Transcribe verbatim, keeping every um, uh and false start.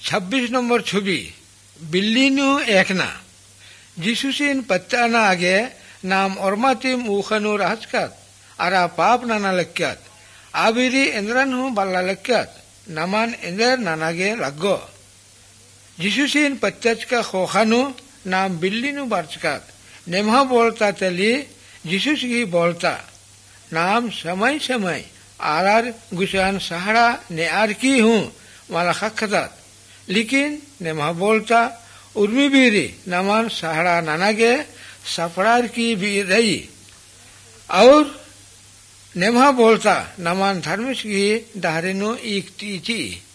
छब्बीस नंबर छुबी बिल्ली नु एकना जिसुसिन पत्ता ना आगे नाम ormatim ukhanu rahaskat ara pap nana lekyat abiri endran hu balla lekyat naman ender nanage laggo जिसुसिन पत्तच का खोखानु नाम बिल्ली नु बारचकात नेमहा बोलता तली जिसुस की बोलता नाम समय समय आरार गुशान सहारा ने आर की हूँ माला खखतात लेकिन नेमहा बोलता उर्मी बीरी नमान सहारा नानागे सफरार की भी रही और नेमहा बोलता नमान धर्मिश की दाहरेनो एक टीची